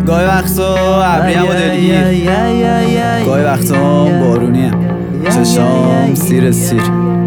گاهی وقتا ابریم و دلگیر، گاهی وقتا بارونیه، چشام سیر سیر.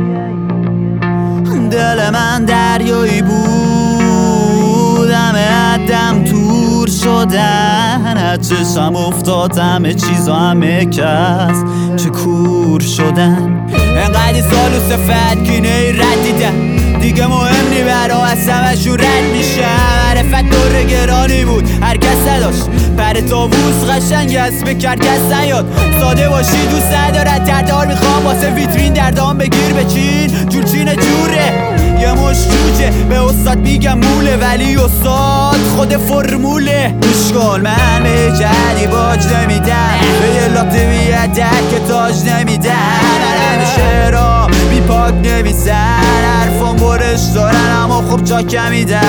دل من دریایی بود، همه عدم تور شدن، از چشم افتاد همه چیز و همه کس چه کور شدن. انقدی سال و صفت کینه رد دیدم، دیگه مهم نی برا از همشون رد میشم. معرفت دور گرانی بود هر کس نداشت، پر طاووس قشنگ است به کرد کس نیاد. ساده باشی دوست ندارد تردار، میخوام واسه ویترین دردام بگیر به چین جورچینه جوره. یه مش جوجه به استاد میگم موله، ولی استاد خود فرموله. گوش من به جدی باج نمیدم، به یه لاته بیادک که تاج نمیدم. همیشه را بی پاک نمیزن، حرفان برش دارن اما خب چاکم میدن.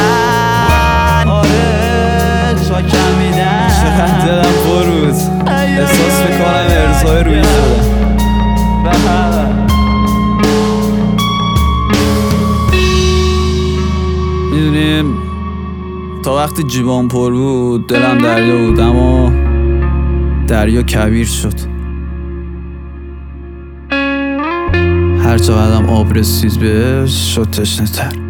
آره چاکم میدن. چقدر دلم پروز، احساس میکنم ارزای روی شده. میدونیم تا وقتی جیبام پر بود دلم دریا بود، اما دریا کبیر شد. هر چقدرم آب رسید بهش شد تشنه تر.